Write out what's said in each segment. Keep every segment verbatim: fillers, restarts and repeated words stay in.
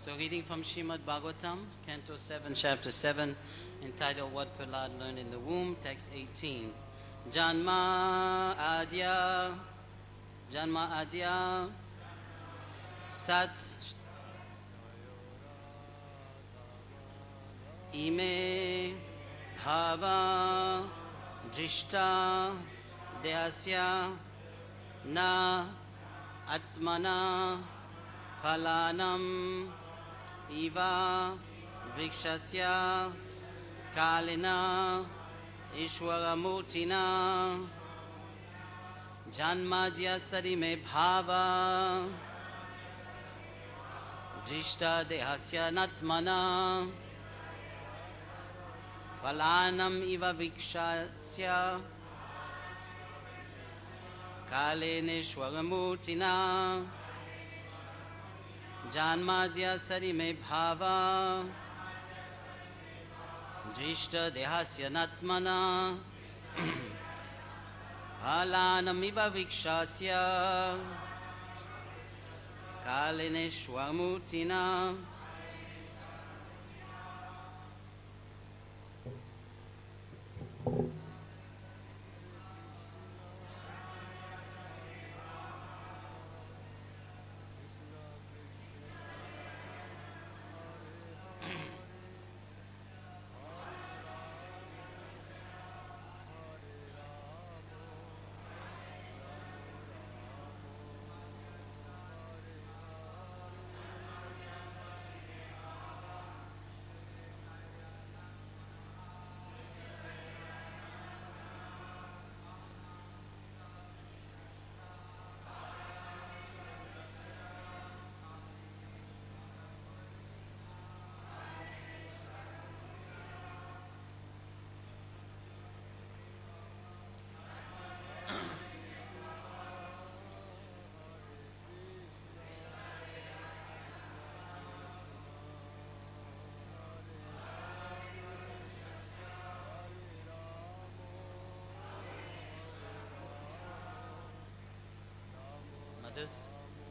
So reading from Srimad Bhagavatam, Canto seven, Chapter seven, entitled What Prahlad Learned in the Womb, Text eighteen. Janma Adya, Janma Adya, Sat Ime Bhava Drishta Dehasya Na Atmana Phalanam Iva Vikshasya Kalina Ishwaramurtina Janmadya Sarime Bhava Drishta Dehasya Natmana Phalanam Iva Vikshasya Kalina Ishwaramurtina Janmadya Sarime Bhava Drishta Dehasya Natmana Phalanamiva Vikshasya Kalineshwamurtina. Mothers.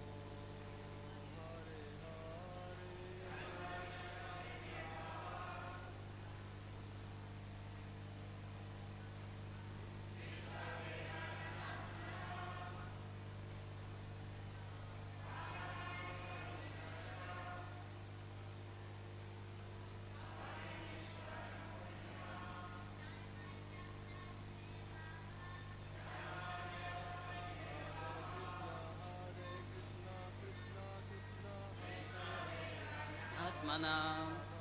Atmana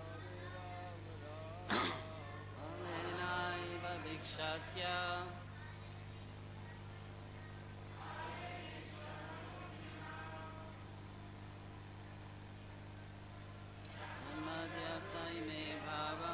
Alenaiva Vikshasya Janmadya Sarime Bhava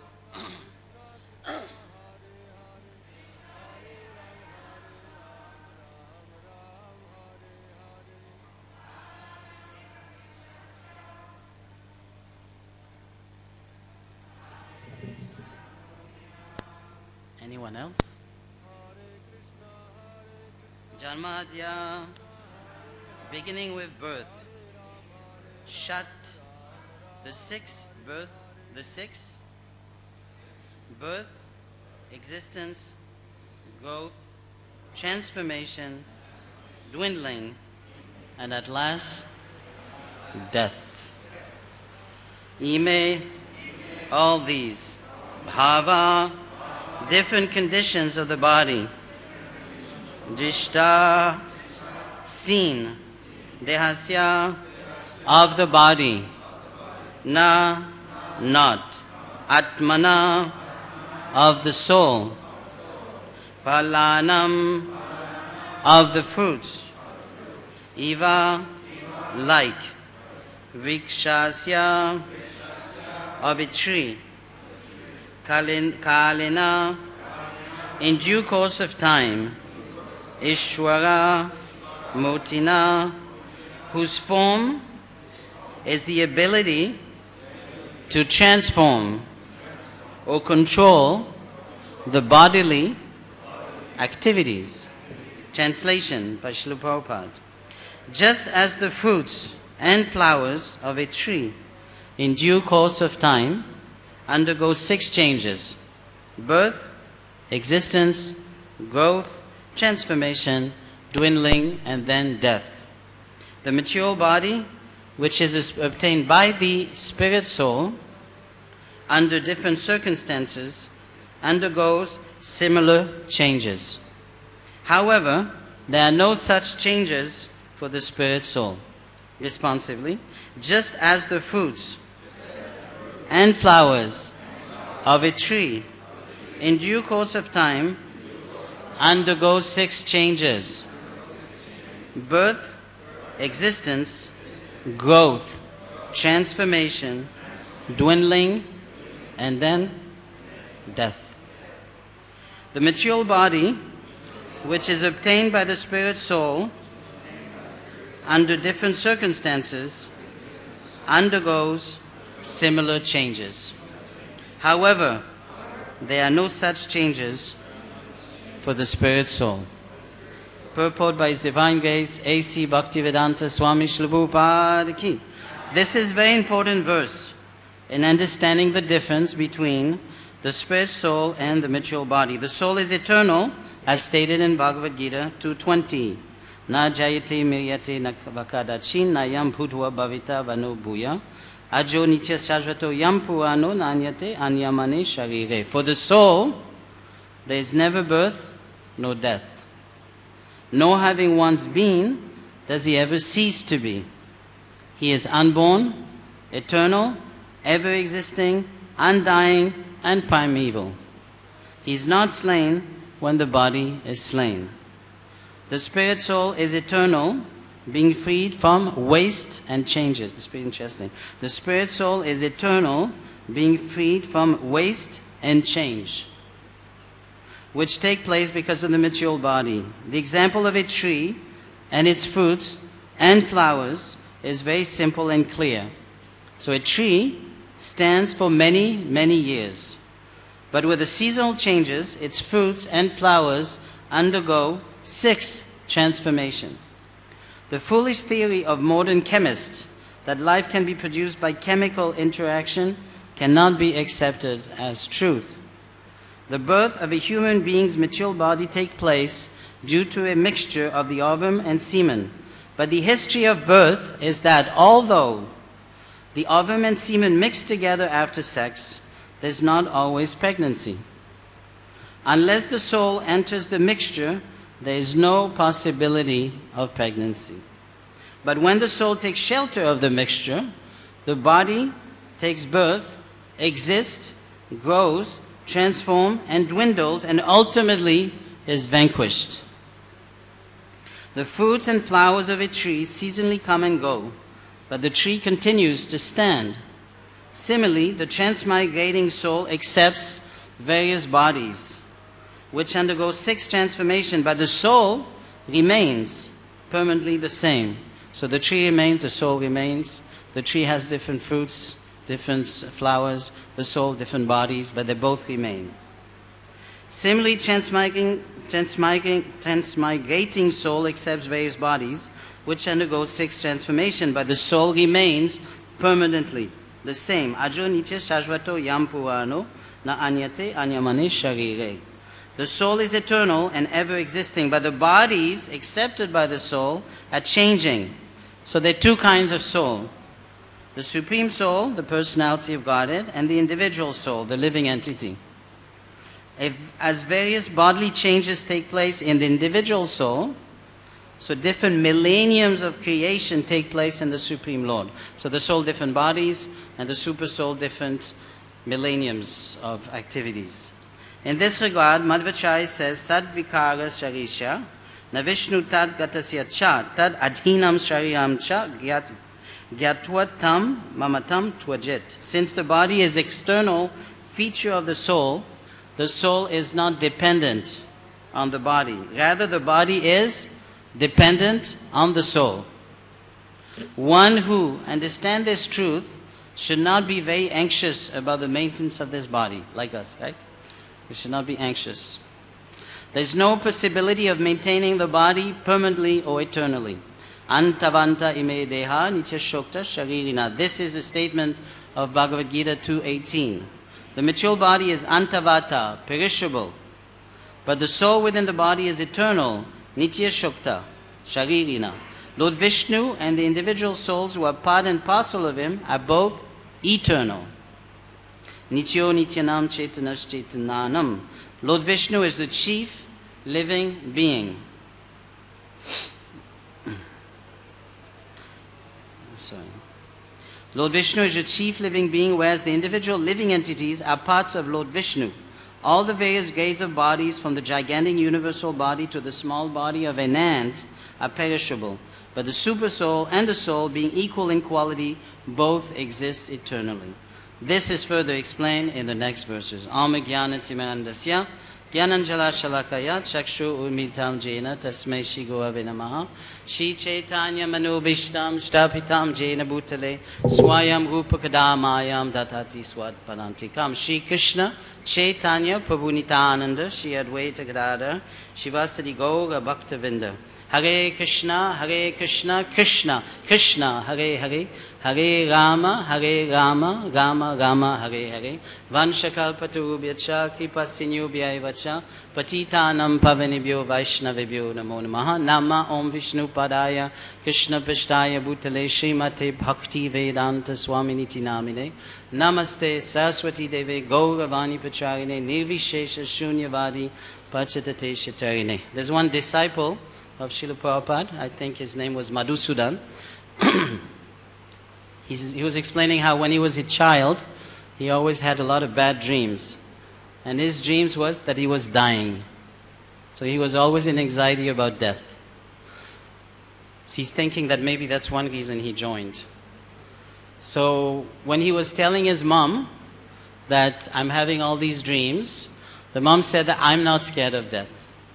Anyone else? Janmadya, beginning with birth. Shat, the sixth birth, the sixth birth, existence, growth, transformation, dwindling, and at last, death. Ime, all these, bhava, different conditions of the body. Drishta, seen. Dehasya, of the body. Na, not. Atmana, of the soul. Phalanam, of the fruits. Iva, like. Vikshasya, of a tree. Kalina, in due course of time. Ishwara Murtina, whose form is the ability to transform or control the bodily activities. Translation by Srila Prabhupada. Just as the fruits and flowers of a tree in due course of time, undergoes six changes: birth, existence, growth, transformation, dwindling, and then death. The material body, which is obtained by the spirit soul under different circumstances, undergoes similar changes. However, there are no such changes for the spirit soul. Responsively, just as the fruits and flowers of a tree in due course of time undergo six changes: birth, existence, growth, transformation, dwindling, and then death. The material body, which is obtained by the spirit soul under different circumstances, undergoes similar changes. However, there are no such changes for the spirit soul. Purport by His Divine Grace, A C Bhaktivedanta Swami Srila Prabhupada Ki. This is a very important verse in understanding the difference between the spirit soul and the material body. The soul is eternal, as stated in Bhagavad Gita two twenty. Na jayate miryate na vakadachin na yam bhutva bhavita vano bhuya ajo nitya shashvato yam purano nanyate anyamane sharire. For the soul, there is never birth nor death. Nor having once been, does he ever cease to be. He is unborn, eternal, ever-existing, undying, and primeval. He is not slain when the body is slain. The spirit soul is eternal, being freed from waste and changes. This is pretty interesting. The spirit soul is eternal, being freed from waste and change, which take place because of the material body. The example of a tree and its fruits and flowers is very simple and clear. So a tree stands for many, many years. But with the seasonal changes, its fruits and flowers undergo six transformations. The foolish theory of modern chemists that life can be produced by chemical interaction cannot be accepted as truth. The birth of a human being's material body takes place due to a mixture of the ovum and semen. But the history of birth is that although the ovum and semen mix together after sex, there's not always pregnancy. Unless the soul enters the mixture, there is no possibility of pregnancy. But when the soul takes shelter of the mixture, the body takes birth, exists, grows, transforms, and dwindles, and ultimately is vanquished. The fruits and flowers of a tree seasonally come and go, but the tree continues to stand. Similarly, the transmigrating soul accepts various bodies, which undergo six transformations, but the soul remains permanently the same. So the tree remains, the soul remains. The tree has different fruits, different flowers, the soul, different bodies, but they both remain. Similarly, transmigrating, transmigrating, transmigrating soul accepts various bodies, which undergo six transformations, but the soul remains permanently the same. Ajo nitya shashvato yam purano na anyate anyamane sharire. The soul is eternal and ever-existing, but the bodies accepted by the soul are changing. So there are two kinds of soul. The Supreme Soul, the personality of Godhead, and the individual soul, the living entity. If, as various bodily changes take place in the individual soul, so different millenniums of creation take place in the Supreme Lord. So the soul, different bodies, and the super soul, different millenniums of activities. In this regard, Madhvacharya says, Sad vikara sharisha, na Vishnu tad gatasya cha, tad adhinam shariram cha, gyat, gyatva tam mamatam tvajit. Since the body is external feature of the soul, the soul is not dependent on the body. Rather, the body is dependent on the soul. One who understands this truth should not be very anxious about the maintenance of this body, like us, right? We should not be anxious. There is no possibility of maintaining the body permanently or eternally. Antavanta ime deha nitya shokta sharirina. This is a statement of Bhagavad Gita two eighteen. The material body is antavata, perishable. But the soul within the body is eternal, nitya shokta, sharirina. Lord Vishnu and the individual souls who are part and parcel of him are both eternal. Nityo nityanam chetanas chetananam. Lord Vishnu is the chief living being. Sorry. Lord Vishnu is the chief living being, whereas the individual living entities are parts of Lord Vishnu. All the various grades of bodies, from the gigantic universal body to the small body of an ant, are perishable. But the super soul and the soul, being equal in quality, both exist eternally. This is further explained in the next verses. Om Jnana Timirandasya Jnananjala Shalakaya Chakshu Urmitam Jena Tasmai Shri Gurave Namaha Shri Chaitanya Manubhishtam Shtapitam Jena Bhutale Swayam Rupakadamayam Datati Swadparantikam. Shri Krishna Chaitanya Prabhu Nityananda Shri Advaita Gadadhar Shivasadi Gaura Bhaktavinda. Hare Krishna, Hare Krishna, Krishna, Krishna, Hare Hare, Hare Rama, Hare Rama, Rama Rama, Hare Hare. Vanshakalpatarubhyacha, Kripasinubhyaivacha, Patitanam Pavanibhyo Vaishnavibhyo Namo Namaha. Nama Om Vishnu Padaya, Krishna Pishtaya Bhutale, Srimate Bhakti Vedanta Swaminiti Namine. Namaste Saraswati Deve, Gauravani Pacharine, Nirvishesha Shunyavadi, Pachatate Shatarine. There's one disciple of Srila Prabhupada, I think his name was Madhusudan. He's, he was explaining how when he was a child, he always had a lot of bad dreams. And his dreams was that he was dying. So he was always in anxiety about death. So he's thinking that maybe that's one reason he joined. So when he was telling his mom that I'm having all these dreams, the mom said that I'm not scared of death.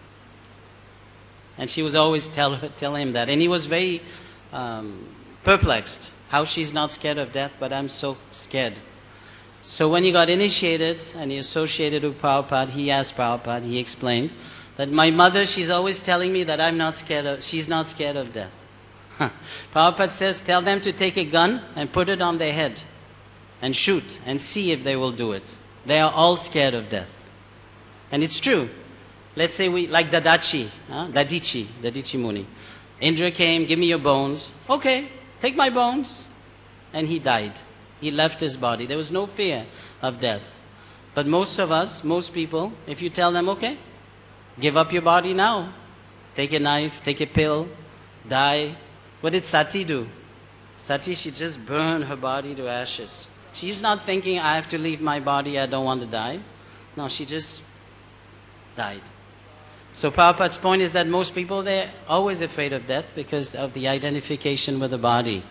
And she was always tell, tell him that. And he was very um, perplexed, how she's not scared of death, but I'm so scared. So when he got initiated and he associated with Prabhupada, he asked Prabhupada, he explained that my mother, she's always telling me that I'm not scared of, she's not scared of death. Prabhupada says, tell them to take a gun and put it on their head and shoot and see if they will do it. They are all scared of death. And it's true. Let's say we, like Dadachi, huh? Dadichi, Dadichi Muni. Indra came, give me your bones. Okay, take my bones. And he died. He left his body. There was no fear of death. But most of us, most people, if you tell them, okay, give up your body now. Take a knife, take a pill, die. What did Sati do? Sati, she just burned her body to ashes. She's not thinking, I have to leave my body, I don't want to die. No, she just died. So Prabhupada's point is that most people, they're always afraid of death because of the identification with the body.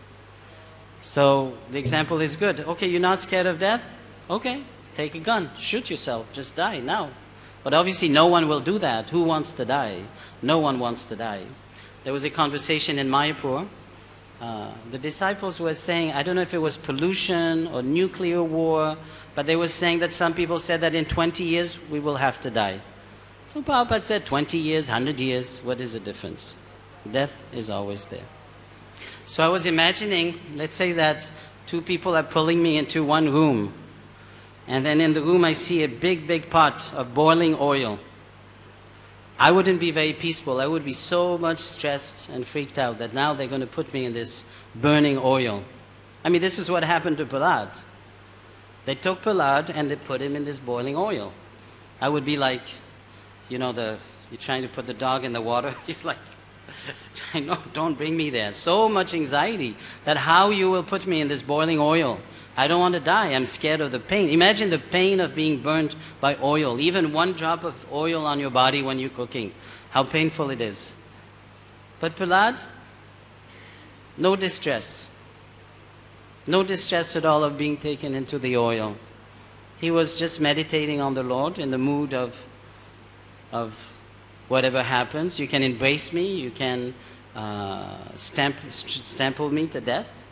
So the example is good. Okay, you're not scared of death? Okay, take a gun, shoot yourself, just die now. But obviously no one will do that. Who wants to die? No one wants to die. There was a conversation in Mayapur. Uh, the disciples were saying, I don't know if it was pollution or nuclear war, but they were saying that some people said that in twenty years we will have to die. So Prabhupada said, twenty years, one hundred years, what is the difference? Death is always there. So I was imagining, let's say that two people are pulling me into one room, and then in the room I see a big, big pot of boiling oil. I wouldn't be very peaceful. I would be so much stressed and freaked out that now they're going to put me in this burning oil. I mean, this is what happened to Prahlad. They took Prahlad and they put him in this boiling oil. I would be like, you know, the you're trying to put the dog in the water. He's like, no, don't bring me there. So much anxiety that how you will put me in this boiling oil. I don't want to die. I'm scared of the pain. Imagine the pain of being burnt by oil. Even one drop of oil on your body when you're cooking. How painful it is. But Prahlad, no distress. No distress at all of being taken into the oil. He was just meditating on the Lord in the mood of of whatever happens. You can embrace me, you can uh, stamp, stample me to death.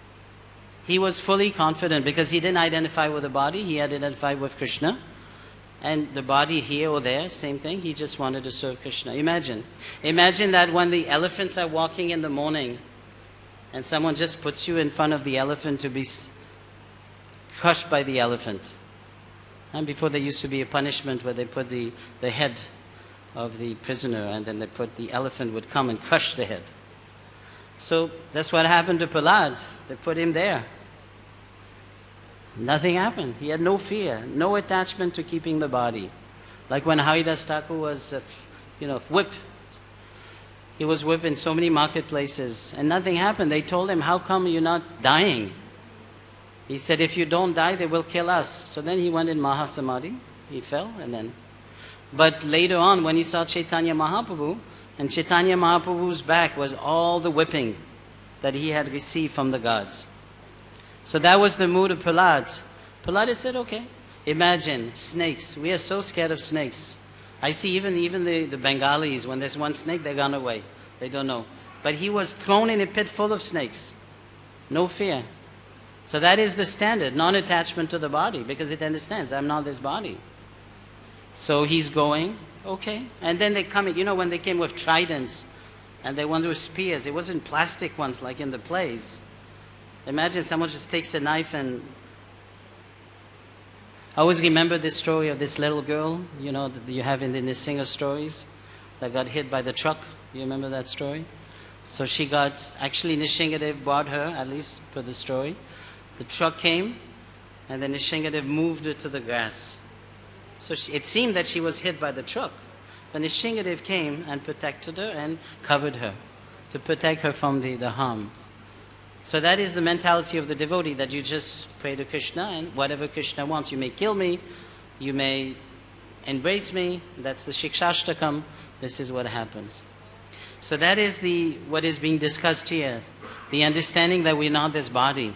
He was fully confident because he didn't identify with the body, he identified with Krishna. And the body here or there, same thing. He just wanted to serve Krishna. Imagine. Imagine that when the elephants are walking in the morning and someone just puts you in front of the elephant to be crushed by the elephant. And before there used to be a punishment where they put the, the head of the prisoner and then they put the elephant would come and crush the head. So that's what happened to Prahlad. They put him there. Nothing happened. He had no fear, no attachment to keeping the body. Like when Haridas Thakur was, uh, you know, whipped. He was whipped in so many marketplaces and nothing happened. They told him, how come you're not dying? He said, if you don't die, they will kill us. So then he went in Mahasamadhi. He fell and then... But later on, when he saw Chaitanya Mahaprabhu, and Chaitanya Mahaprabhu's back was all the whipping that he had received from the gods. So that was the mood of Prahlad. Prahlad said, okay, imagine snakes. We are so scared of snakes. I see even, even the, the Bengalis, when there's one snake, they run away. They don't know. But he was thrown in a pit full of snakes. No fear. So that is the standard, non-attachment to the body, because it understands, I'm not this body. So he's going, okay. And then they come, you know, when they came with tridents, and they ones with spears, it wasn't plastic ones like in the plays. Imagine someone just takes a knife and... I always remember this story of this little girl, you know, that you have in the Nrsimha stories, that got hit by the truck. You remember that story? So she got, actually Nrsingadev brought her, at least for the story. The truck came, and then Nrsingadev moved her to the grass. So she, it seemed that she was hit by the truck. But Nrsingadev came and protected her and covered her, to protect her from the, the harm. So that is the mentality of the devotee, that you just pray to Krishna, and whatever Krishna wants. You may kill me, you may embrace me, that's the Shikshashtakam, this is what happens. So that is the what is being discussed here, the understanding that we're not this body.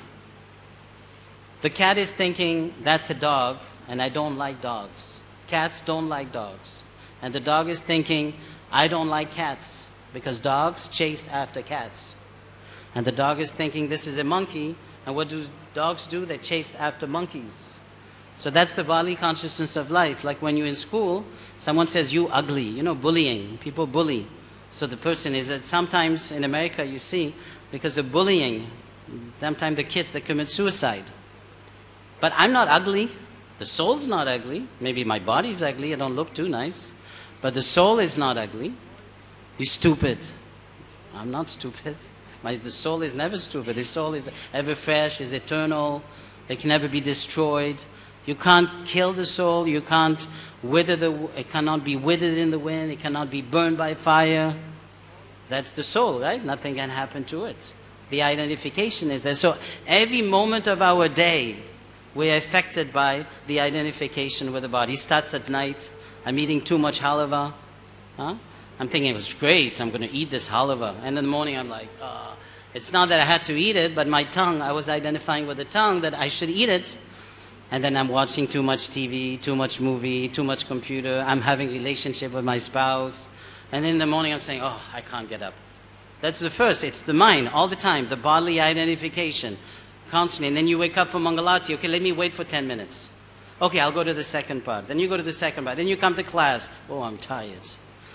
The cat is thinking, that's a dog, and I don't like dogs. Cats don't like dogs. And the dog is thinking, I don't like cats, because dogs chase after cats. And the dog is thinking, this is a monkey, and what do dogs do? They chase after monkeys. So that's the bodily consciousness of life. Like when you're in school, someone says, you ugly, you know, bullying. People bully. So the person is, that sometimes in America you see, because of bullying, sometimes the kids, they commit suicide. But I'm not ugly. The soul's not ugly. Maybe my body's ugly, I don't look too nice. But the soul is not ugly. You're stupid. I'm not stupid. My, the soul is never stupid. The soul is ever fresh, is eternal. It can never be destroyed. You can't kill the soul. You can't wither the. It cannot be withered in the wind. It cannot be burned by fire. That's the soul, right? Nothing can happen to it. The identification is there. So every moment of our day, we're affected by the identification with the body. It starts at night. I'm eating too much halava. Huh? I'm thinking it was great. I'm going to eat this halava. And in the morning, I'm like, uh, it's not that I had to eat it, but my tongue, I was identifying with the tongue that I should eat it. And then I'm watching too much T V, too much movie, too much computer. I'm having a relationship with my spouse. And in the morning, I'm saying, oh, I can't get up. That's the first. It's the mind all the time, the bodily identification, constantly. And then you wake up from Mangalati. Okay, let me wait for ten minutes. Okay, I'll go to the second part. Then you go to the second part. Then you come to class. Oh, I'm tired.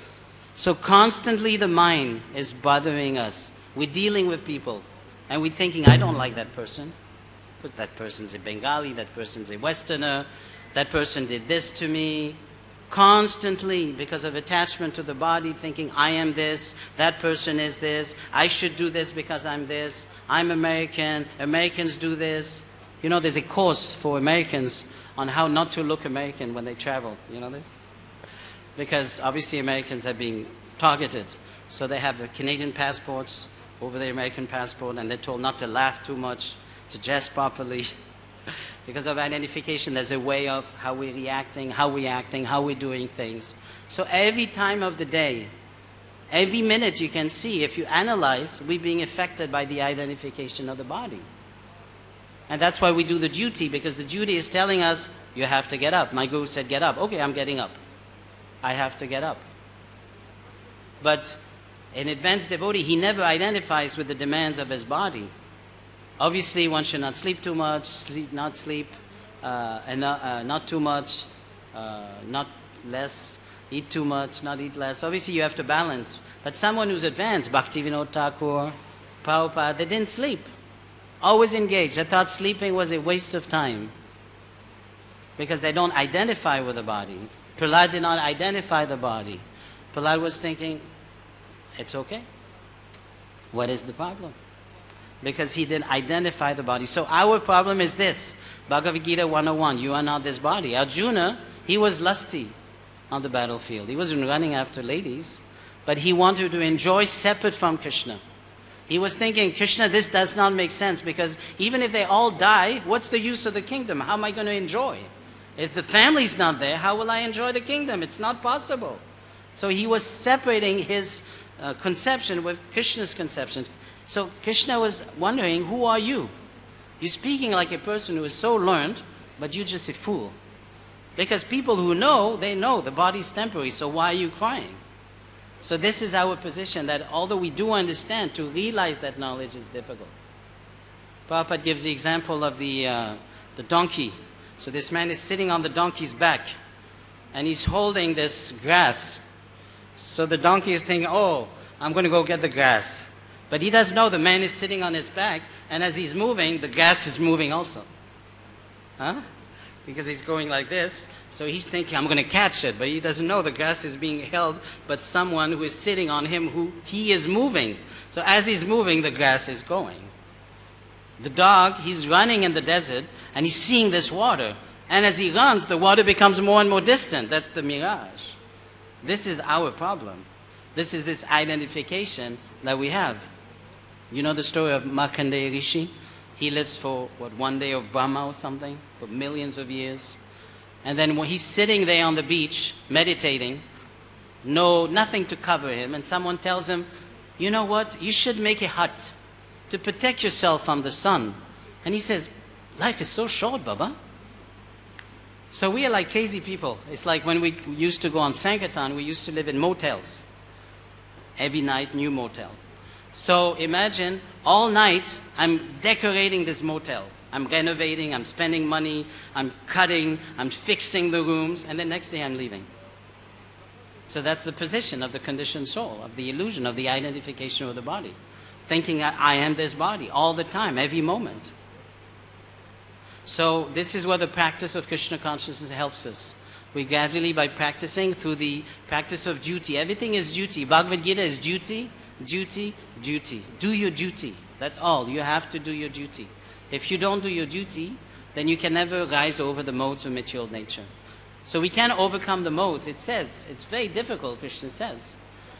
So constantly the mind is bothering us. We're dealing with people and we're thinking, I don't like that person. But that person's a Bengali, that person's a Westerner, that person did this to me. Constantly, because of attachment to the body, thinking, I am this, that person is this, I should do this because I'm this, I'm American, Americans do this. You know, there's a course for Americans on how not to look American when they travel. You know this? Because obviously Americans are being targeted. So they have the Canadian passports over the American passport, and they're told not to laugh too much, to dress properly. Because of identification, there's a way of how we're reacting, how we're acting, how we're doing things. So every time of the day, every minute you can see, if you analyze, we're being affected by the identification of the body. And that's why we do the duty, because the duty is telling us, you have to get up. My guru said, get up. Okay, I'm getting up. I have to get up. But an advanced devotee, he never identifies with the demands of his body. Obviously, one should not sleep too much, sleep, not sleep, uh, and not, uh, not too much, uh, not less, eat too much, not eat less. Obviously, you have to balance. But someone who's advanced, Bhaktivinoda Thakur, Prabhupada, they didn't sleep. Always engaged. They thought sleeping was a waste of time because they don't identify with the body. Prahlad did not identify the body. Prahlad was thinking, it's okay. What is the problem? Because he didn't identify the body. So our problem is this. Bhagavad Gita one oh one, you are not this body. Arjuna, he was lusty on the battlefield. He wasn't running after ladies, but he wanted to enjoy separate from Krishna. He was thinking, Krishna, this does not make sense because even if they all die, what's the use of the kingdom? How am I going to enjoy? If the family's not there, how will I enjoy the kingdom? It's not possible. So he was separating his uh, conception with Krishna's conception. So Krishna was wondering, who are you? You're speaking like a person who is so learned, but you're just a fool. Because people who know, they know the body's temporary, so why are you crying? So this is our position, that although we do understand, to realize that knowledge is difficult. Prabhupada gives the example of the, uh, the donkey. So this man is sitting on the donkey's back, and he's holding this grass. So the donkey is thinking, oh, I'm going to go get the grass. But he doesn't know the man is sitting on his back, and as he's moving, the grass is moving also. Huh? Because he's going like this, so he's thinking, I'm going to catch it. But he doesn't know the grass is being held, but someone who is sitting on him, who he is moving. So as he's moving, the grass is going. The dog, he's running in the desert, and he's seeing this water. And as he runs, the water becomes more and more distant. That's the mirage. This is our problem. This is this identification that we have. You know the story of Markandeya Rishi? He lives for, what, one day of Brahma or something, for millions of years. And then when he's sitting there on the beach, meditating, no, nothing to cover him, and someone tells him, you know what, you should make a hut to protect yourself from the sun. And he says, life is so short, Baba. So we are like crazy people. It's like when we used to go on Sankirtan, we used to live in motels. Every night, new motel. So imagine, all night, I'm decorating this motel. I'm renovating, I'm spending money, I'm cutting, I'm fixing the rooms, and then next day I'm leaving. So that's the position of the conditioned soul, of the illusion, of the identification of the body. Thinking I, I am this body all the time, every moment. So this is where the practice of Krishna consciousness helps us. We gradually, by practicing through the practice of duty, everything is duty. Bhagavad Gita is duty, duty, duty. Do your duty. That's all. You have to do your duty. If you don't do your duty, then you can never rise over the modes of material nature. So we can overcome the modes. It says, it's very difficult, Krishna says.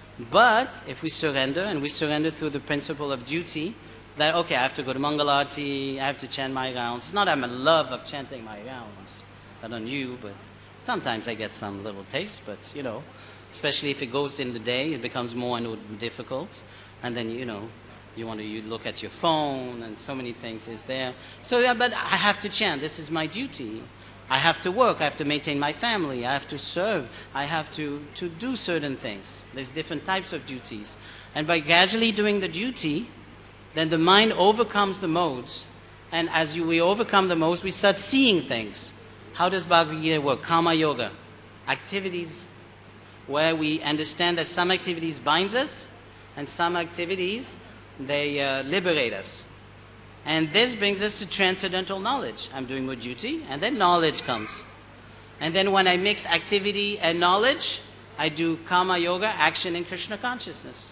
But if we surrender, and we surrender through the principle of duty, that, okay, I have to go to Mangalarti, I have to chant my rounds. It's not I'm in love of chanting my rounds. Not on you, but sometimes I get some little taste, but, you know, especially if it goes in the day, it becomes more and more difficult. And then, you know, you want to you look at your phone, and so many things is there. So, yeah, but I have to chant. This is my duty. I have to work. I have to maintain my family. I have to serve. I have to, to do certain things. There's different types of duties. And by gradually doing the duty, then the mind overcomes the modes. And as you, we overcome the modes, we start seeing things. How does Bhagavad Gita work? Karma Yoga. Activities where we understand that some activities binds us, and some activities, they uh, liberate us. And this brings us to transcendental knowledge. I'm doing my duty, and then knowledge comes. And then when I mix activity and knowledge, I do Karma Yoga, action in Krishna consciousness.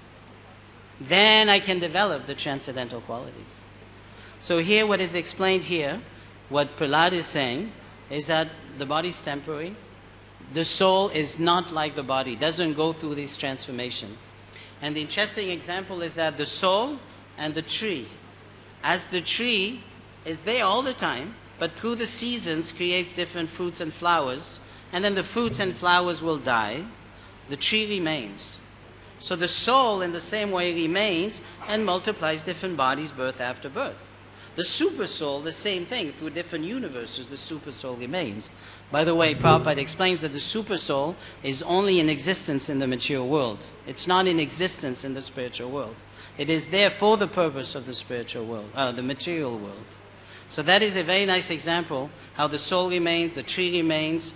Then I can develop the transcendental qualities. So here, what is explained here, what Prahlad is saying, is that the body is temporary. The soul is not like the body, doesn't go through this transformation. And the interesting example is that the soul and the tree, as the tree is there all the time, but through the seasons creates different fruits and flowers, and then the fruits and flowers will die, the tree remains. So the soul in the same way remains and multiplies different bodies birth after birth. The super soul, the same thing, through different universes, the super soul remains. By the way, Prabhupada explains that the super soul is only in existence in the material world. It's not in existence in the spiritual world. It is there for the purpose of the spiritual world, uh, the material world. So that is a very nice example how the soul remains, the tree remains,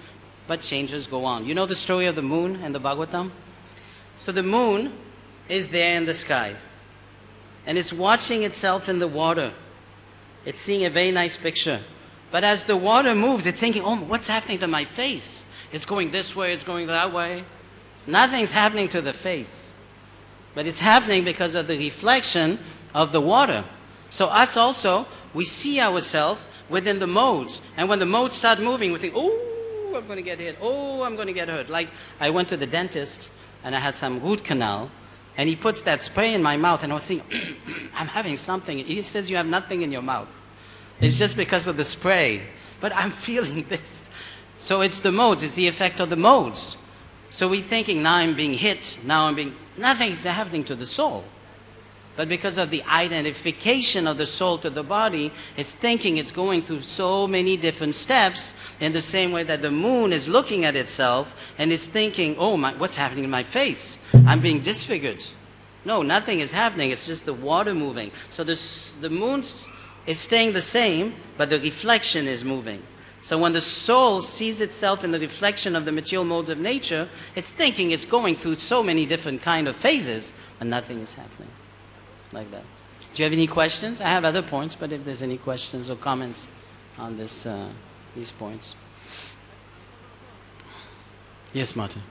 but changes go on. You know the story of the moon and the Bhagavatam? So the moon is there in the sky, and it's watching itself in the water. It's seeing a very nice picture. But as the water moves, it's thinking, oh, what's happening to my face? It's going this way, it's going that way. Nothing's happening to the face. But it's happening because of the reflection of the water. So us also, we see ourselves within the modes. And when the modes start moving, we think, oh, I'm going to get hit. Oh, I'm going to get hurt. Like I went to the dentist and I had some root canal. And he puts that spray in my mouth and I was thinking, I'm having something. He says, you have nothing in your mouth. It's just because of the spray. But I'm feeling this. So it's the modes. It's the effect of the modes. So we're thinking, now I'm being hit. Now I'm being... Nothing's happening to the soul. But because of the identification of the soul to the body, it's thinking it's going through so many different steps in the same way that the moon is looking at itself and it's thinking, oh, my, what's happening in my face? I'm being disfigured. No, nothing is happening. It's just the water moving. So the, the moon is staying the same, but the reflection is moving. So when the soul sees itself in the reflection of the material modes of nature, it's thinking it's going through so many different kind of phases, but nothing is happening. Like that. Do you have any questions? I have other points, but if there's any questions or comments on this, uh, these points. Yes, Martin.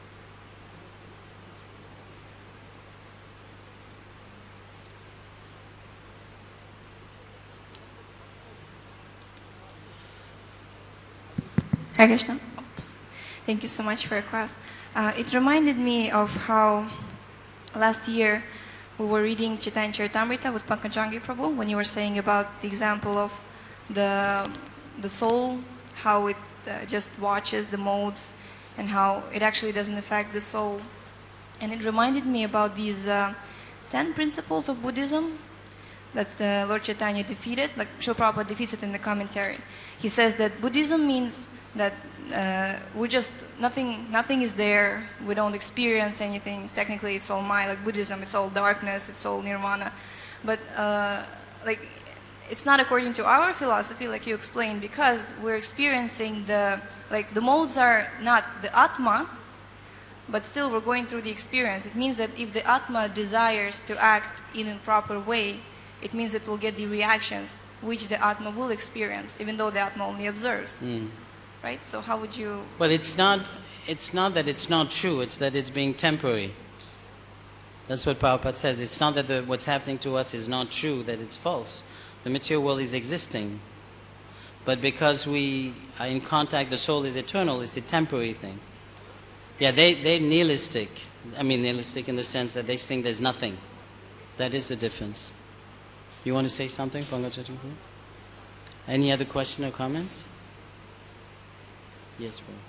Hare Krishna. Oops. Thank you so much for your class. Uh, it reminded me of how last year we were reading Chaitanya Charitamrita with Pankajangi Prabhu when you were saying about the example of the, the soul, how it uh, just watches the modes and how it actually doesn't affect the soul. And it reminded me about these uh, ten principles of Buddhism that uh, Lord Chaitanya defeated, like Srila Prabhupada defeats it in the commentary. He says that Buddhism means that uh, we just, nothing, nothing is there, we don't experience anything. Technically it's all Maya, like Buddhism, it's all darkness, it's all nirvana. But uh, like, it's not according to our philosophy, like you explained, because we're experiencing the, like the modes are not the Atma, but still we're going through the experience. It means that if the Atma desires to act in a proper way, it means it will get the reactions which the Atma will experience, even though the Atma only observes. Mm. Right? So how would you... Well, it's not, it's not that it's not true, it's that it's being temporary. That's what Prabhupada says. It's not that the, what's happening to us is not true, that it's false. The material world is existing. But because we are in contact, the soul is eternal, it's a temporary thing. Yeah, they, they're nihilistic. I mean nihilistic in the sense that they think there's nothing. That is the difference. You want to say something, Pankajangi? Any other question or comments? Yes, bro.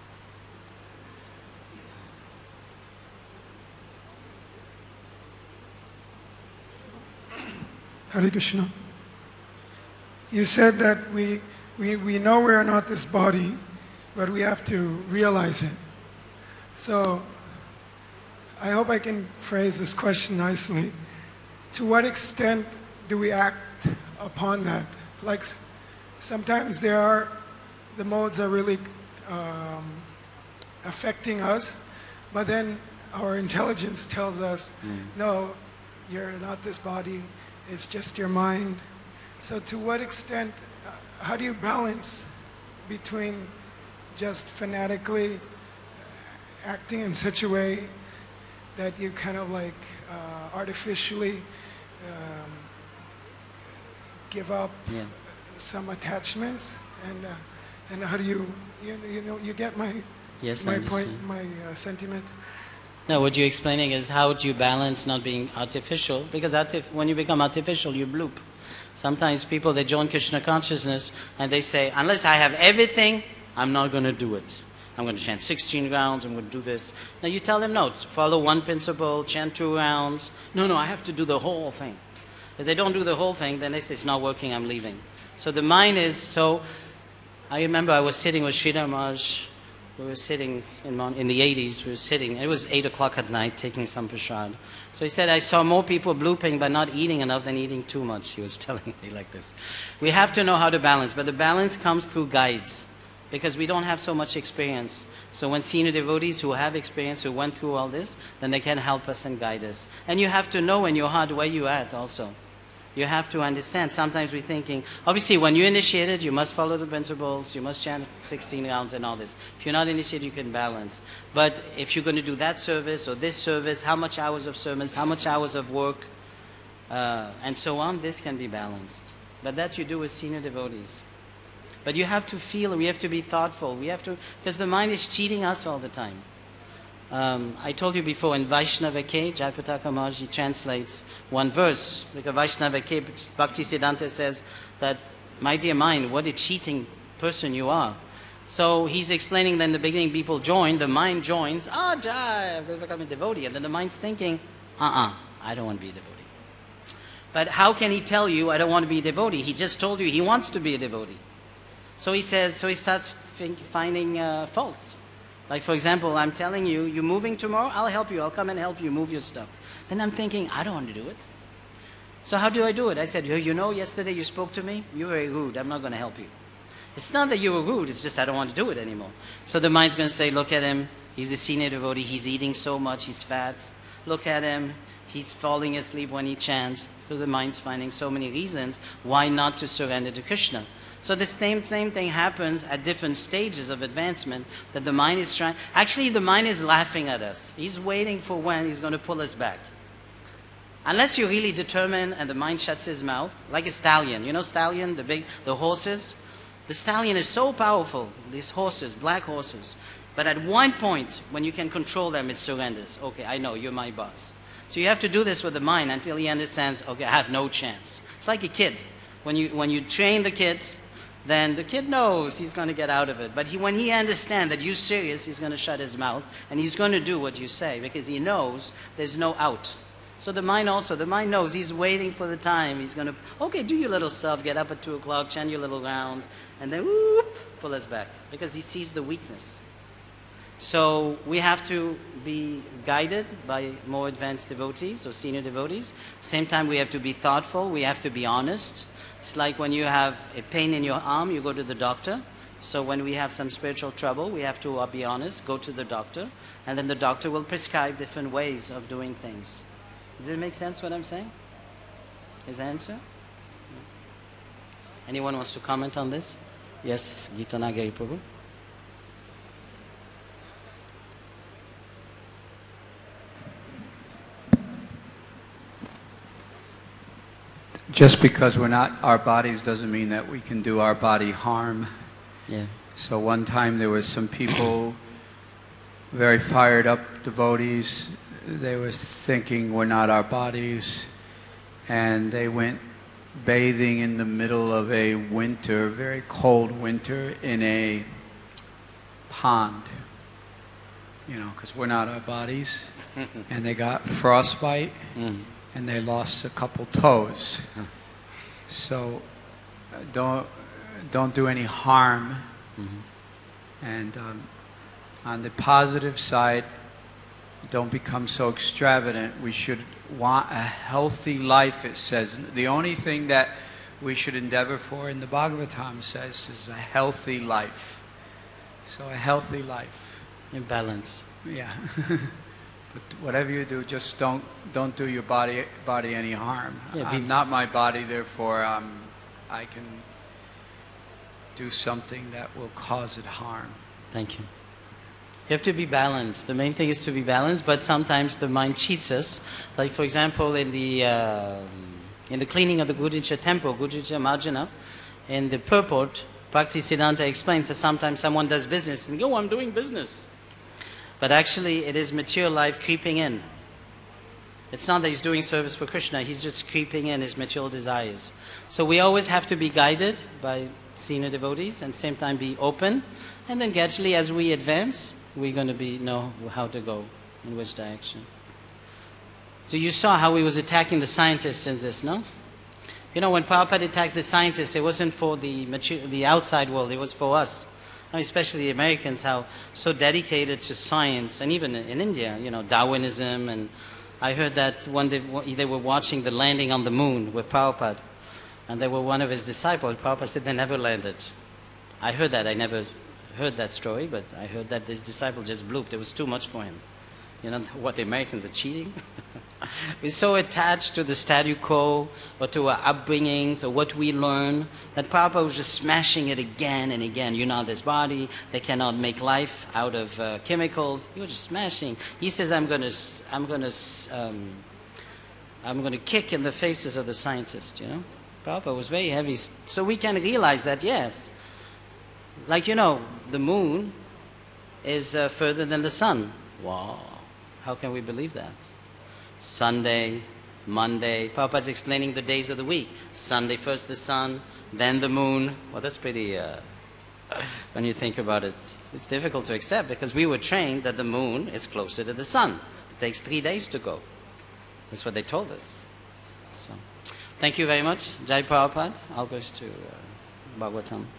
Hare Krishna. You said that we, we, we know we are not this body, but we have to realize it. So, I hope I can phrase this question nicely. To what extent do we act upon that? Like, sometimes there are, the modes are really um, affecting us, but then our intelligence tells us, mm. no, you're not this body, it's just your mind. So to what extent, uh, how do you balance between just fanatically acting in such a way that you kind of like uh, artificially um, give up yeah. some attachments, and uh, and how do you, you you know you get my yes, my point, my uh, sentiment? No, what you're explaining is how do you balance not being artificial, because artif when you become artificial you bloop. Sometimes people, they join Krishna consciousness and they say, unless I have everything, I'm not going to do it. I'm going to chant sixteen rounds, I'm going to do this. Now you tell them, no, follow one principle, chant two rounds. No, no, I have to do the whole thing. If they don't do the whole thing, then they say, it's not working, I'm leaving. So the mind is so... I remember I was sitting with Sridhar Maharaj. We were sitting in, in the eighties, we were sitting. It was eight o'clock at night, taking some prasad. So he said, I saw more people blooping by not eating enough than eating too much. He was telling me like this. We have to know how to balance, but the balance comes through guides. because we don't have so much experience. So when senior devotees who have experience, who went through all this, then they can help us and guide us. And you have to know in your heart where you're at also. You have to understand. Sometimes we're thinking, obviously when you're initiated, you must follow the principles, you must chant sixteen rounds and all this. If you're not initiated, you can balance. But if you're going to do that service or this service, how much hours of service, how much hours of work, uh, and so on, this can be balanced. But that you do with senior devotees. But you have to feel, we have to be thoughtful, we have to, because the mind is cheating us all the time. Um, I told you before, in Vaishnava K, Jayapataka Maharaj translates one verse, because Vaishnava K, Bhaktisiddhanta says that, my dear mind, what a cheating person you are. So he's explaining that in the beginning people join, the mind joins, ah, oh, Jai, we'll become a devotee. And then the mind's thinking, uh-uh, I don't want to be a devotee. But how can he tell you, I don't want to be a devotee? He just told you he wants to be a devotee. So he says, so he starts finding uh, faults. Like, for example, I'm telling you, you're moving tomorrow, I'll help you, I'll come and help you move your stuff. Then I'm thinking, I don't want to do it. So how do I do it? I said, you know, yesterday you spoke to me, you were very rude, I'm not going to help you. It's not that you were rude, it's just I don't want to do it anymore. So the mind's going to say, look at him, he's a senior devotee, he's eating so much, he's fat. Look at him, he's falling asleep when he chants. So the mind's finding so many reasons why not to surrender to Krishna. So the same, same thing happens at different stages of advancement, that the mind is trying, actually the mind is laughing at us. He's waiting for when he's going to pull us back. Unless you're really determined and the mind shuts his mouth, like a stallion. You know stallion, the big, the horses? The stallion is so powerful, these horses, black horses. But at one point, when you can control them, it surrenders. Okay, I know, you're my boss. So you have to do this with the mind until he understands, okay, I have no chance. It's like a kid. When you, when you train the kid, then the kid knows he's going to get out of it. But he, when he understands that you're serious, he's going to shut his mouth and he's going to do what you say because he knows there's no out. So the mind also, the mind knows he's waiting for the time. He's going to, okay, do your little stuff, get up at two o'clock, chant your little rounds, and then whoop, pull us back because he sees the weakness. So we have to be guided by more advanced devotees or senior devotees. Same time we have to be thoughtful, we have to be honest. It's like when you have a pain in your arm, you go to the doctor. So when we have some spiritual trouble, we have to uh, be honest, go to the doctor, and then the doctor will prescribe different ways of doing things. Does it make sense what I'm saying? Is the answer? Anyone wants to comment on this? Yes, Gitanagari Prabhu. Just because we're not our bodies doesn't mean that we can do our body harm. Yeah. So one time there were some people, very fired up devotees, they were thinking we're not our bodies, and they went bathing in the middle of a winter, very cold winter, in a pond. You know, because we're not our bodies. And they got frostbite. Mm. And they lost a couple toes. So uh, don't don't do any harm. Mm-hmm. And um, on the positive side, don't become so extravagant. We should want a healthy life, it says. The only thing that we should endeavor for in the Bhagavatam says is a healthy life. So a healthy life. In balance. Yeah. But whatever you do, just don't don't do your body body any harm. Yeah, I'm not my body, therefore um, I can do something that will cause it harm. Thank you. You have to be balanced. The main thing is to be balanced, but sometimes the mind cheats us. Like for example, in the uh, in the cleaning of the Gudicha temple, Gudicha Marjana, in the purport, Bhaktisiddhanta explains that sometimes someone does business and go, oh, I'm doing business. But actually, it is material life creeping in. It's not that he's doing service for Krishna, he's just creeping in his material desires. So we always have to be guided by senior devotees and at the same time be open. And then gradually, as we advance, we're going to be know how to go, in which direction. So you saw how he was attacking the scientists in this, no? You know, when Prabhupada attacks the scientists, it wasn't for the, mature, the outside world, it was for us. I mean, especially the Americans, how so dedicated to science, and even in India, you know, Darwinism. And I heard that one day they were watching the landing on the moon with Prabhupada, and they were one of his disciples. Prabhupada said they never landed. I heard that, I never heard that story, but I heard that this disciple just blooped. It was too much for him. You know what, the Americans are cheating? We're so attached to the statu quo or to our upbringings or what we learn that Prabhupada was just smashing it again and again. You're not this body. They cannot make life out of uh, chemicals. He was just smashing. He says, I'm going to, I'm going to, um, I'm going to kick in the faces of the scientists, you know. Prabhupada was very heavy. So we can realize that, yes. Like, you know, the moon is uh, further than the sun. Wow. How can we believe that? Sunday, Monday. Prabhupada's explaining the days of the week. Sunday first the sun, then the moon. Well, that's pretty, uh, when you think about it, it's difficult to accept because we were trained that the moon is closer to the sun. It takes three days to go. That's what they told us. So, thank you very much. Jai Prabhupada. I'll go to uh, Bhagavatam.